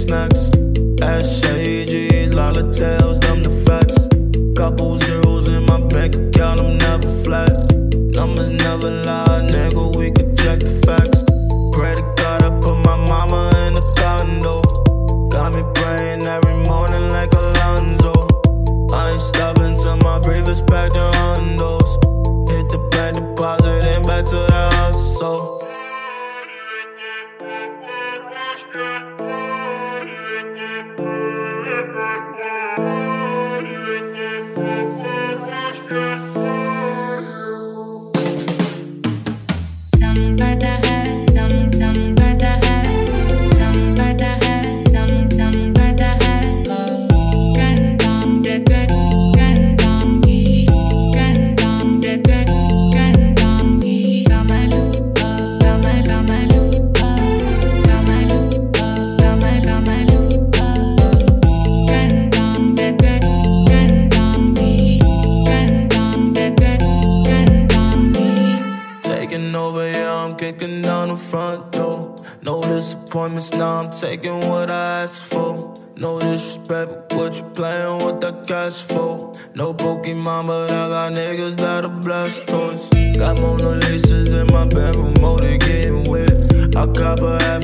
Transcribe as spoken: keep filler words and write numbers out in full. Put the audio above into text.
snacks. S A Gs, Lala tails, them the facts. Couple zeros in my bank account, I'm never flat. Numbers never lie, nigga, we could check the facts. Credit card, I put my mama in a condo. Got me praying every morning like Alonzo. I ain't stopping till my brief is packed in hundos. Hit the bank deposit and back to the hustle. Over, yeah, I'm kicking down the front door. No disappointments, now I'm taking what I asked for. No disrespect, but what you playing with that cash for? No Pokemon, but I got niggas that are blessed toys. Got Mona Lisas in my bedroom, oh, they getting wet. I cop a